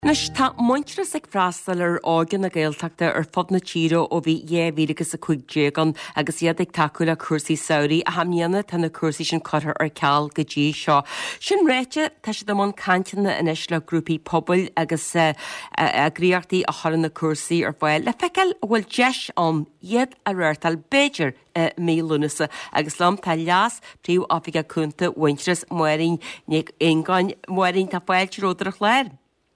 Nes tá muintras ag freastal ágan na Gaeltachta fod na tíro ó bhí éhvílagus a chuigégan agus iad ag takeúil a cuasaí saoirí a hamíanana tá na cuasaí sin cothar ar ceall go dtí seo. Sin réite tá si do món canteanna inis le grúpaí pobl agus agríochtaí a chorann na cuasaí ar bhil le feiceil bhfuil deis an iad a réirtal Beidir mí lunasa agus lom tá leas príomh áffiga cúnta muintras muirín nig ingáin muirín tá bhil ródrach léir.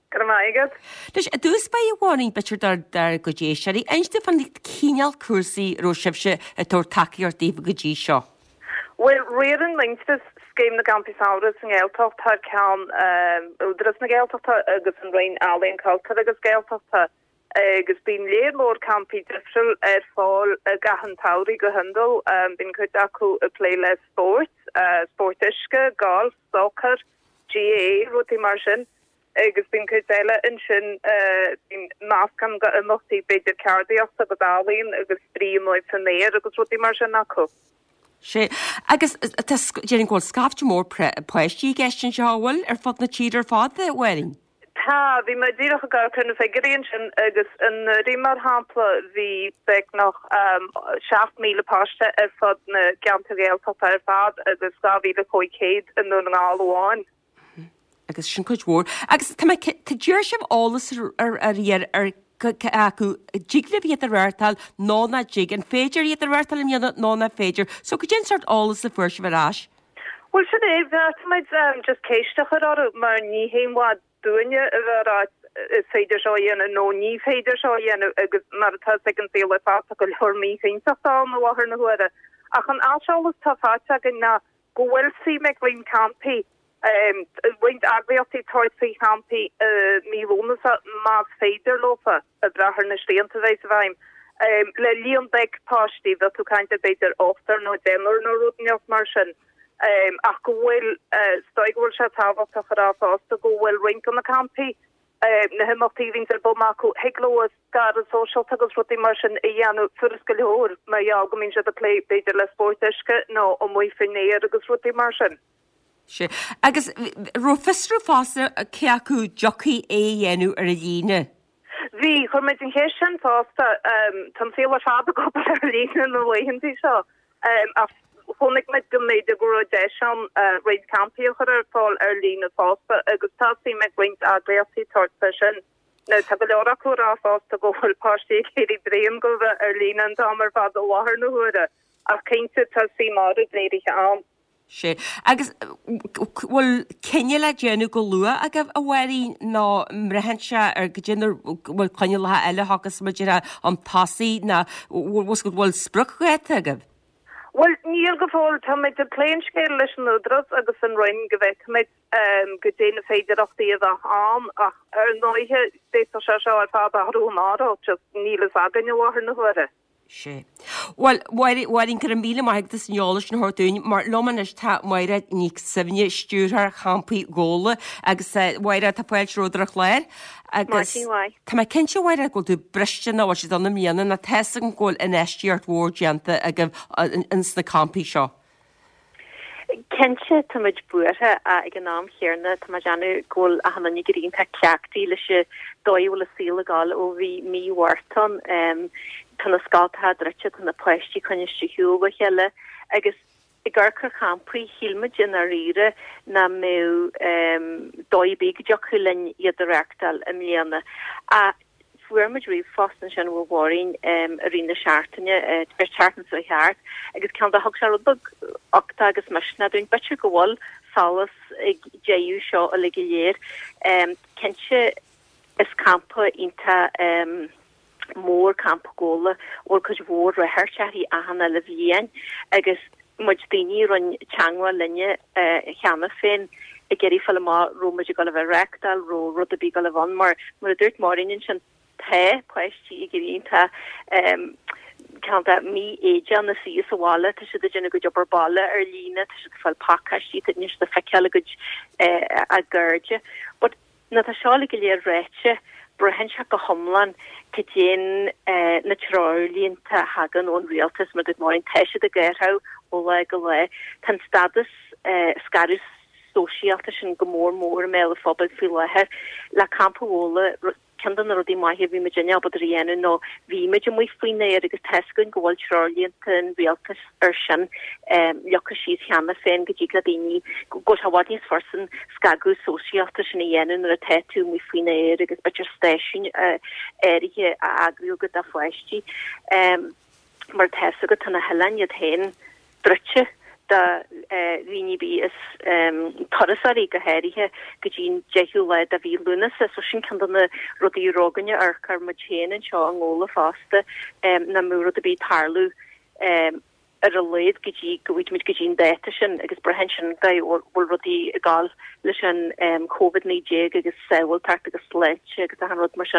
Dus a dús ba i bháin bitir dar go dé séí einste fan cíneal cuasaí róisibse a tóir takeí ar daobh go dtí seo. Well, réan lingstas scéim na Campusauras an Gaeltacht tá ceann údras na Gaeltachta agus an raon álaíon cultúr agus Gaeltachta agus bín léirmór campi difriúil ar fáil a gahan taurí go handal bín chuid acu a play le sport, sportisce, golf, soccer, GA, rutí mar sin. Agus bín chuile in sin máscam go imachtaí beidir ceardaíocht a go dálaíonn agus príomid fannéir agus rutí mar sin acu. sé agus déann ghil scafte mór poisttí gestin seáhfuil ar fod na tíidir fáda bhhaing. Tá bhí me ddíach a gar chuna figuríonn sin agus in rimar hapla bhí be nach 7,000 páiste ar fod na Geanta Gaeltachta ar fad agus 2,500 in nó an gáháin. Agus sin chuid mhór. Agus tá dúir sem álas ar acu dígla iad a réirtal nána dig an féidir iad a réirtal im nána féidir, so go dén sort álas a fuair se bhrás? Well sin é bheitid just céisteach ar mar ní héimhá dúine a bheit féidir seo dhéana nó ní féidir seo dhéana agus mar atá an féle fáta go leormí féintachtáil na bhahar na huaire. Ach an áseolalas tá fáte gan na go bhfuil si me glín campi wind agrioti toitsi hampi mi vonasa mas féidir lofa a brahar na stéanta veis vaim le Leon Beck pasti dat kind of beter ofter no denner no rudnjos marsin ach go bhfuil stoighil se táhacht a charráfásta go bhfuil rink an na campi na himachtíhín ar bomaú heló gar a social agus rutí mar sin i dhéanú furas go leor mar ja go mín se a lé beidir le sportiske nó ó mu finnéir agus rutí mar sin. sé agus rofisrú fása a ceacu jockey dhéanú ar a dhíine. Bhí chu méid an chéis sin fásta tan féle fáda go ar lína nó leihantí seo a chonig me go méid a go de an réid campi chu ar fáil ar lína fásta agus táí me gwint a léirtí torta sin. No tá go leora chu á fásta go bhfuil páistí chéirí bréan go bheith ar lína an dámar fád a bhahar na huaire ach céinte tá sí mar léirich am. sé agus bhfuil cenne le déanú go lua a gabh a bhhaí ná mrehanse ar go déanú bhfuil coine lethe eile hagus muidir an tasaí na bhs go bhfuil spruchgéit agah. Well níl go fáil tá méid a pléinscéir leis an údras agus an roiin go bheith méid go déana féidirachtaí a am ach ar nóithe déta se seo ar fád a hrúnárá just nílas agan bhhar na huaire. sé. Well, warin gur an míle maigtas an jólas na hortúin, mar loman is tá maire ní sifne stúrthar champi góla agus waire tá poil ródrach léir agus tá mai cinse waire go tú bristin á si anna míana na tesan ggóil in eistíart mhórdianta a go ins na campi seo. Kense tamid buarthe ag an náam chéarna tá deanú ggóil a hanna nigerín tá ceachtaí lei se dóhfuil a síla gáil ó bhí míhharton tanna sáilthe dreite tanna poisttí chuine siúga heile agus i ggurchar champraí hiilmeid in a rire na mé dóibí deochu linn iad a reachtal a mléana a fuarmid riomh fástan sin bhharín a rina seaartaine ber seaartan sa cheart agus cean a thug se rubug ochta agus meisna dún betir go bhil salas ag déú seo a le go léir kense is campa inta mór campagóla ó cos bhór a hairseí a hanna le bhíon agus muid daoine run teangha linne cheanna féin i geirí fall má róid go bheith rectal ró rud a bí go bhan mar a dúirt marin sin the poisttí i gurínta ceanta mí éan na sí sahála tá si dénne go jobar balle ar lína tá si go fáil pakastí ní de feceala go a gurge, but na tá seála go léir réite brehan se go homlan go déan na trálínta hagan ón rialtas mar go marin teise a ggéirtha ó le go le tan stadas scarus sosiálta sin gomór me a fphobal fi lethir le campóla Kendan rodi mai vi me genia bod rienne no vi me mui fine agus tesgun goal Charlienten realtas sin joka sis hanna fen gejigladini go hawadis forsen skagu sosiálta sin yen a tetu mui fine agus better station erige agri go da foesti mar te go tanna helen hen drutje da Rinibi is Torasari goherihe gejin jehule da vi lunas so sin kan na rodi roganja arkar machen en chong ola faste na muro de be tarlu a leid geji goit mit gejin detechen agus brehension gai or rodi egal lichen COVID-19 agus sewel takt agus sledge agus han rod mar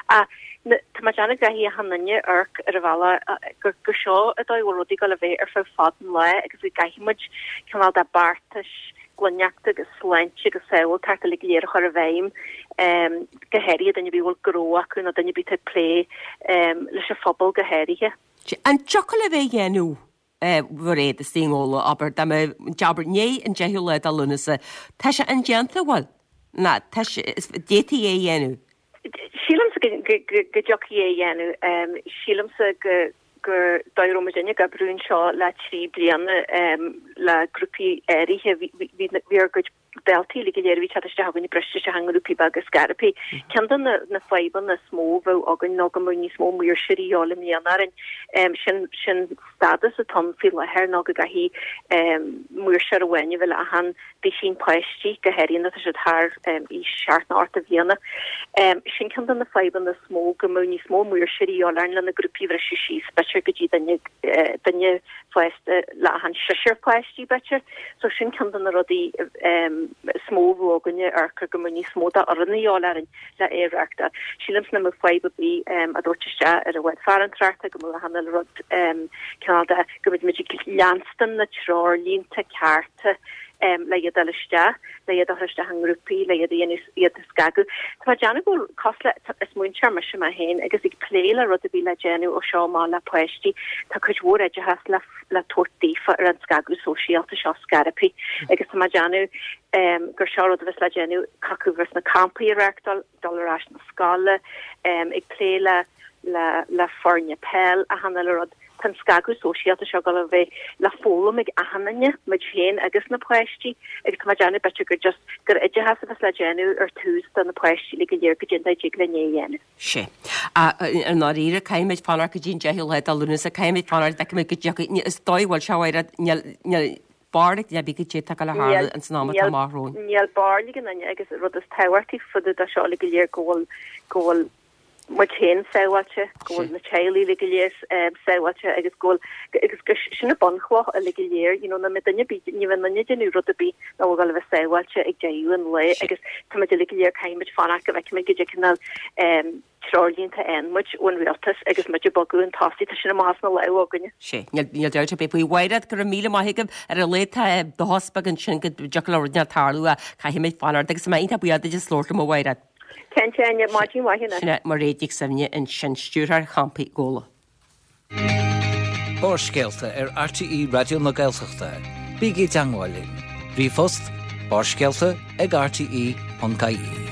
Tamajana gahi hananye ark ravala gusho a doi rodi gal ve ar faden le agus vi gahimaj kanal da bartish glonjakta agus slench agus sewel takt ligléir chor veim geheri dan vi wol gro kun dan bi te play lis a fobal geherige. An chocolate ve yenu war é de stingóla aber da me jabber né an jehule a lunase te se an gentla wal na te déti é yenu. Sílam go joki yenu sílam se gur dairomagénne ga brún seo le trí blianne le grúpi erige vi go delti ligéir vi chatiste hagunni breste se hangrúpi bag scarpi kendan na feiban na smóvo agin nogamuni smó muir siríole mianarin sin status a tom fi le her no gahi muir se awenje vil a han be sin poesti goherin dat se haar I seart na art a viana sin kendan na feiban na smó gomuni smó muir siríole le na grúpi ver si specher goji dannne foeste la han sisir poesti becher so sin kendan na rodi smóvogunne arkur gomuni smóda arniolarin le érakta. Sílems na feibe bí a dortiste ar a wed farantrata go hanel rod Canada go mit Lanston na tror línta carte le daliste le dochte hangrúpi le skagu. Tá Janna go cosle is muinchar mar sem hen agus ag pléile rud a bí le genu ó seo má le poesti tá chuhór a has le tortífa ar an skagu sosiálta seo scarapi agus tá Jannu gur seárad a vis le genu cacuvers na campi rectal dollar na scala ag pléile le forne pel a hanrod tan skagu sosiálta seo gal bheith le fólam ag ahananne me chéin agus na poesti agus tá Janna bet gur just gur ide has a vis le genu ar tús dan na poesti le goléir go jinda jig le néhéne. Se an áíre caiimiid fanar go dín jehilhe a lunus a caiimiid fanar de me go is dóhil seáire bardig ja big ché tak ha an sna marrón. Níl barligan an agus rud is tehairtí fud a seála goléir ggóil mar chéin saohaite ggóil na chéilí le goléir saohaite agus ggóil agus sinna bonchloch a le goléir na me danne bí ní nanne denú rud a bí na gal bheith saohaite ag deú an le agus tá le goléir caiimiid fanna go bheith me go canal Charlínta enmuid ón rialtas agus muidir bagún tasí tá sinna más na lehaganne. sé níl deirte be bhhaad gur míle maigem ar a léta do hospa an sin go dearne tarú a caiimiid fanar agus mé inta buad idir slóirta mo bhhaad. Kenne mátín wahinna. Sinna mar réidir samne in sin stúrthar champi góla. Bórscéalta ar RTE Radio na Gaeltachta. Bígí teangáilín. Brí fust, bórscéalta ag RTE.caí.